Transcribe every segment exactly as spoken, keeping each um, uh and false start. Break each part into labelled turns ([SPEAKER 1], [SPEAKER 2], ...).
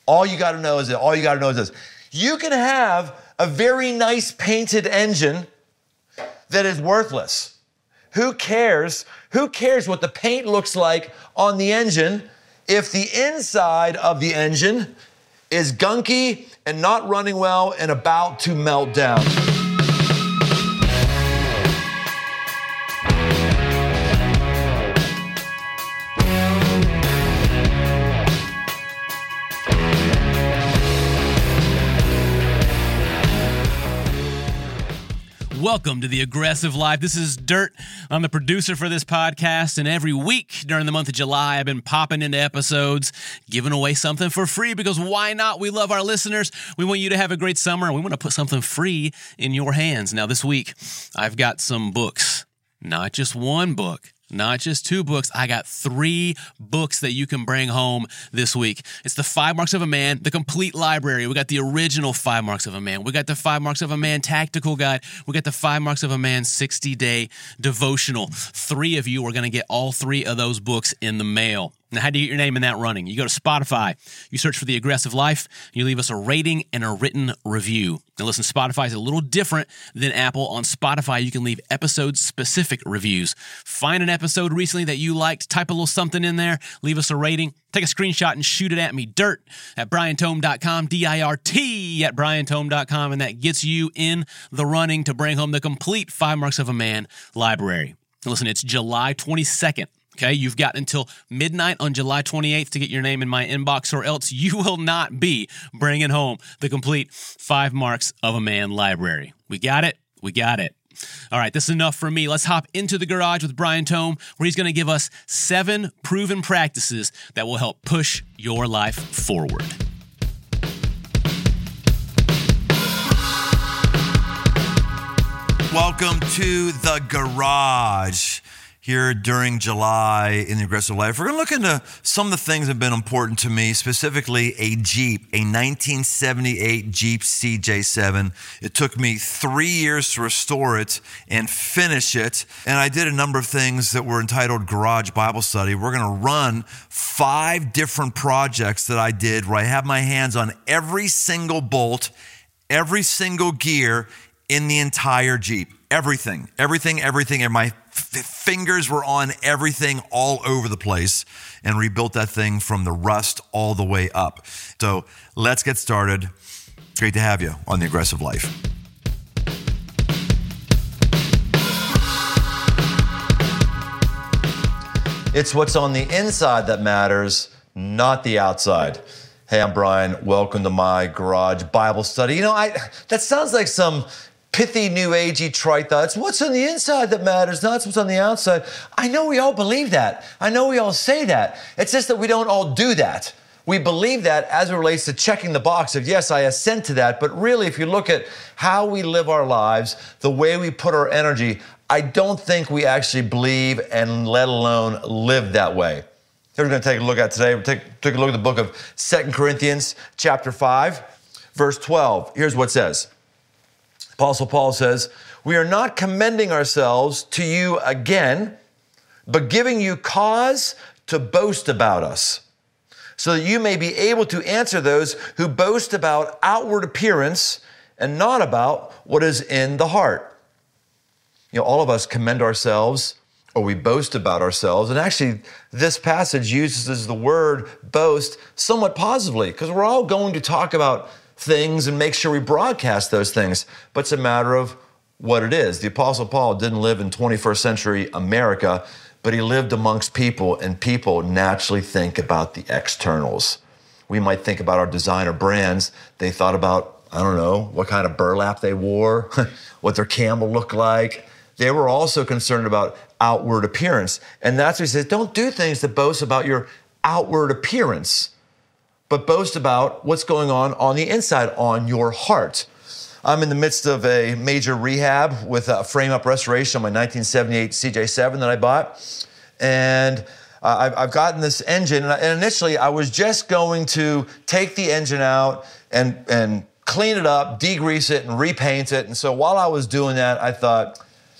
[SPEAKER 1] All you got to know is that, all you got to know is this. You can have a very nice painted engine that is worthless. Who cares? Who cares what the paint looks like on the engine if the inside of the engine is gunky and not running well and about to melt down?
[SPEAKER 2] Welcome to The Aggressive Life. This is Dirt. I'm the producer for this podcast, and every week during the month of July, I've been popping into episodes, giving away something for free, because why not? We love our listeners. We want you to have a great summer, and we want to put something free in your hands. Now, this week, I've got some books, not just one book. Not just two books. I got three books that you can bring home this week. It's the Five Marks of a Man, the complete library. We got the original Five Marks of a Man. We got the Five Marks of a Man tactical guide. We got the Five Marks of a Man sixty-day devotional. Three of you are going to get all three of those books in the mail. Now, how do you get your name in that running? You go to Spotify, you search for The Aggressive Life, you leave us a rating and a written review. Now listen, Spotify is a little different than Apple. On Spotify, you can leave episode-specific reviews. Find an episode recently that you liked, type a little something in there, leave us a rating, take a screenshot and shoot it at me, dirt at brian tome dot com, D I R T at brian tome dot com, and that gets you in the running to bring home the complete Five Marks of a Man library. Now listen, it's July twenty-second. Okay, you've got until midnight on July twenty-eighth to get your name in my inbox, or else you will not be bringing home the complete Five Marks of a Man library. We got it? We got it. All right, this is enough for me. Let's hop into the garage with Brian Tome, where he's going to give us seven proven practices that will help push your life forward.
[SPEAKER 1] Welcome to the garage. Here during July in The Aggressive Life, we're going to look into some of the things that have been important to me, specifically a Jeep, a nineteen seventy-eight Jeep C J seven. It took me three years to restore it and finish it, and I did a number of things that were entitled Garage Bible Study. We're going to run five different projects that I did where I have my hands on every single bolt, every single gear in the entire Jeep. Everything, everything, everything, and my f- fingers were on everything all over the place, and rebuilt that thing from the rust all the way up. So let's get started. Great to have you on The Aggressive Life. It's what's on the inside that matters, not the outside. Hey, I'm Brian. Welcome to my garage Bible study. You know, I that sounds like some pithy, new agey trite thoughts. What's on the inside that matters, not what's on the outside. I know we all believe that. I know we all say that. It's just that we don't all do that. We believe that as it relates to checking the box of, yes, I assent to that. But really, if you look at how we live our lives, the way we put our energy, I don't think we actually believe and let alone live that way. We're going to take a look at today. We'll take, take a look at the book of Second Corinthians chapter five, verse twelve. Here's what it says. Apostle Paul says, "We are not commending ourselves to you again, but giving you cause to boast about us, so that you may be able to answer those who boast about outward appearance and not about what is in the heart." You know, all of us commend ourselves, or we boast about ourselves. And actually, this passage uses the word boast somewhat positively, because we're all going to talk about things and make sure we broadcast those things, but it's a matter of what it is. The Apostle Paul didn't live in twenty-first century America, but he lived amongst people, and people naturally think about the externals. We might think about our designer brands. They thought about, I don't know, what kind of burlap they wore, what their camel looked like. They were also concerned about outward appearance. And that's what he says, don't do things that boast about your outward appearance, but boast about what's going on on the inside, on your heart. I'm in the midst of a major rehab with a frame-up restoration on my nineteen seventy-eight C J seven that I bought. And uh, I've, I've gotten this engine, and, I, and initially I was just going to take the engine out and, and clean it up, degrease it, and repaint it. And so while I was doing that, I thought,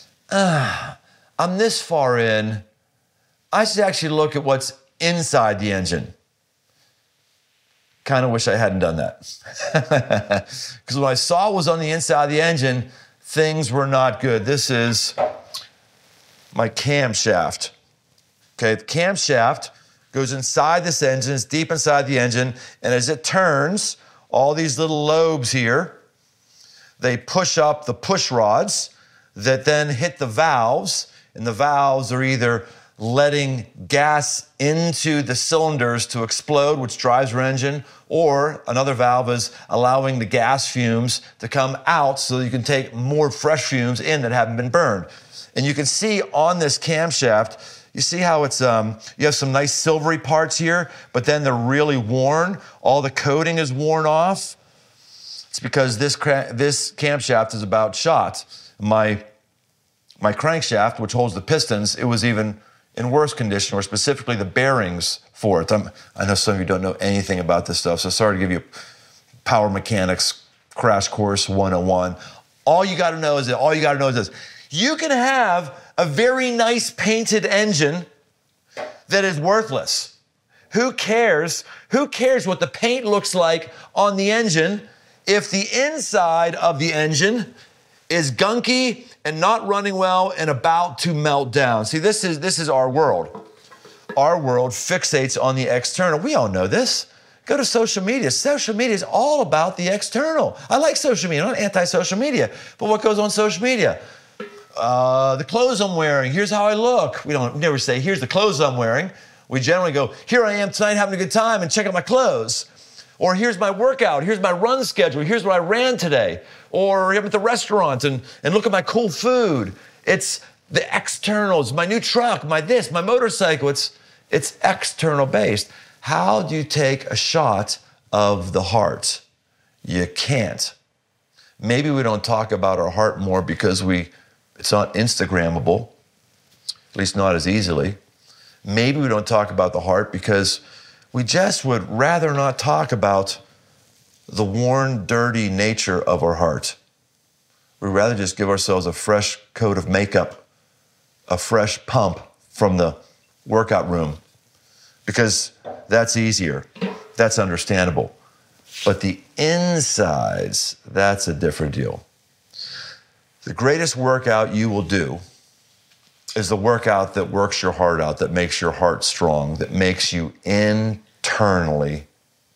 [SPEAKER 1] ah, I'm this far in, I should actually look at what's inside the engine. kind of wish I hadn't done that. Because what I saw was on the inside of the engine, things were not good. This is my camshaft. Okay, the camshaft goes inside this engine, it's deep inside the engine, and as it turns, all these little lobes here, they push up the push rods that then hit the valves, and the valves are either letting gas into the cylinders to explode, which drives your engine, or another valve is allowing the gas fumes to come out so you can take more fresh fumes in that haven't been burned. And you can see on this camshaft, you see how it's, um, you have some nice silvery parts here, but then they're really worn. All the coating is worn off. It's because this cra- this camshaft is about shot. My, my crankshaft, which holds the pistons, it was even in worse condition, or specifically the bearings for it. I'm, I know some of you don't know anything about this stuff, so sorry to give you power mechanics crash course one oh one. All you gotta know is that, all you gotta know is this. You can have a very nice painted engine that is worthless. Who cares? Who cares what the paint looks like on the engine if the inside of the engine is gunky and not running well and about to melt down? See, this is this is our world. Our world fixates on the external. We all know this. Go to social media. Social media is all about the external. I like social media. I'm not anti-social media. But what goes on social media? Uh, the clothes I'm wearing, here's how I look. We don't we never say, here's the clothes I'm wearing. We generally go, here I am tonight having a good time, and check out my clothes. Or here's my workout, here's my run schedule, here's what I ran today. Or I'm at the restaurant and, and look at my cool food. It's the externals, my new truck, my this, my motorcycle. It's, it's external based. How do you take a shot of the heart? You can't. Maybe we don't talk about our heart more because we it's not Instagrammable, at least not as easily. Maybe we don't talk about the heart because we just would rather not talk about the worn, dirty nature of our heart. We'd rather just give ourselves a fresh coat of makeup, a fresh pump from the workout room, because that's easier, that's understandable. But the insides, that's a different deal. The greatest workout you will do is the workout that works your heart out, that makes your heart strong, that makes you internally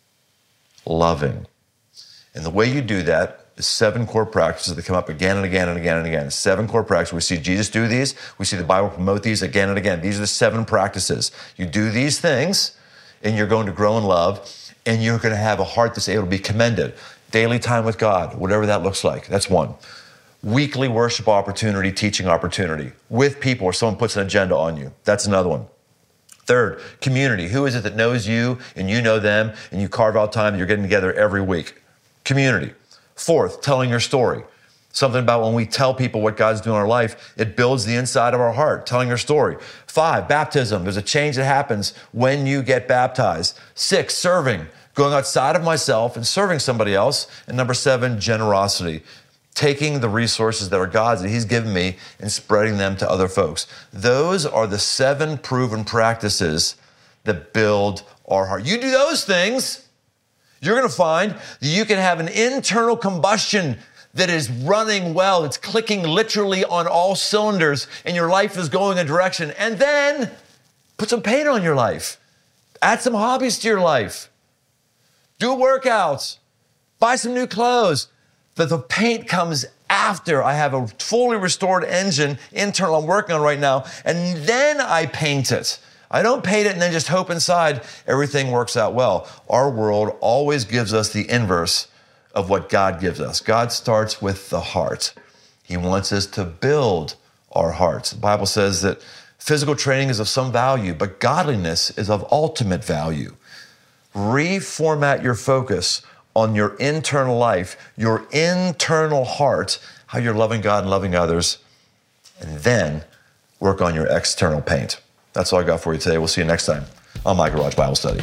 [SPEAKER 1] loving. And the way you do that is seven core practices that come up again and again and again and again. Seven core practices. We see Jesus do these. We see the Bible promote these again and again. These are the seven practices. You do these things, and you're going to grow in love, and you're going to have a heart that's able to be commended. Daily time with God, whatever that looks like. That's one. Weekly worship opportunity, teaching opportunity with people where someone puts an agenda on you. That's another one. Third, community. Who is it that knows you and you know them and you carve out time and you're getting together every week? Community. Fourth, telling your story. Something about when we tell people what God's doing in our life, it builds the inside of our heart, telling your story. Five, baptism. There's a change that happens when you get baptized. Six, serving. Going outside of myself and serving somebody else. And number seven, generosity. Taking the resources that are God's that He's given me and spreading them to other folks. Those are the seven proven practices that build our heart. You do those things, you're going to find that you can have an internal combustion that is running well. It's clicking literally on all cylinders, and your life is going a direction. And then put some paint on your life. Add some hobbies to your life. Do workouts. Buy some new clothes. That the paint comes after I have a fully restored engine internal I'm working on right now, and then I paint it. I don't paint it and then just hope inside everything works out well. Our world always gives us the inverse of what God gives us. God starts with the heart. He wants us to build our hearts. The Bible says that physical training is of some value, but godliness is of ultimate value. Reformat your focus on your internal life, your internal heart, how you're loving God and loving others, and then work on your external paint. That's all I got for you today. We'll see you next time on My Garage Bible Study.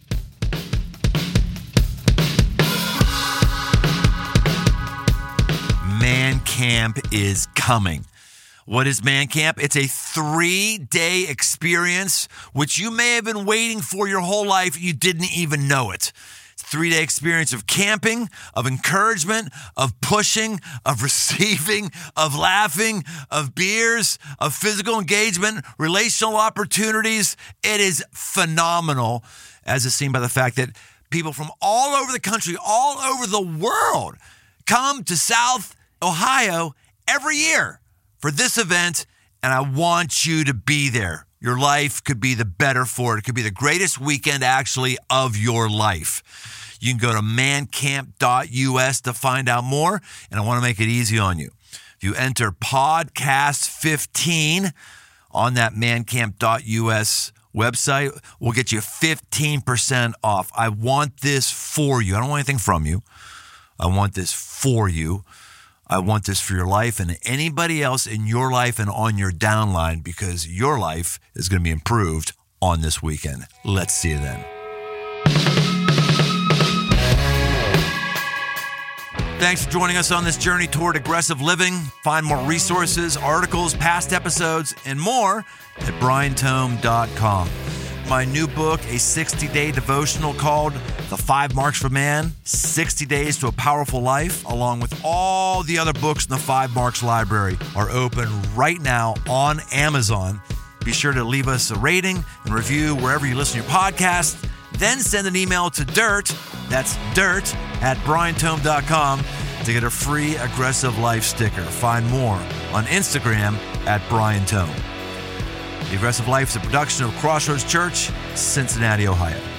[SPEAKER 3] Man Camp is coming. What is Man Camp? It's a three-day experience, which you may have been waiting for your whole life. You didn't even know it. three-day experience of camping, of encouragement, of pushing, of receiving, of laughing, of beers, of physical engagement, relational opportunities. It is phenomenal, as is seen by the fact that people from all over the country, all over the world, come to South Ohio every year for this event, and I want you to be there. Your life could be the better for it. It could be the greatest weekend, actually, of your life. You can go to man camp dot U S to find out more, and I want to make it easy on you. If you enter podcast fifteen on that man camp dot U S website, we'll get you fifteen percent off. I want this for you. I don't want anything from you. I want this for you. I want this for your life and anybody else in your life and on your downline, because your life is going to be improved on this weekend. Let's see you then. Thanks for joining us on this journey toward aggressive living. Find more resources, articles, past episodes, and more at brian tome dot com. My new book, a sixty-day devotional called The Five Marks for Man, sixty days to a Powerful Life, along with all the other books in the Five Marks library, are open right now on Amazon. Be sure to leave us a rating and review wherever you listen to your podcast. Then send an email to dirt, that's dirt, at brian tome dot com to get a free Aggressive Life sticker. Find more on Instagram at Brian Tome. The Aggressive Life is a production of Crossroads Church, Cincinnati, Ohio.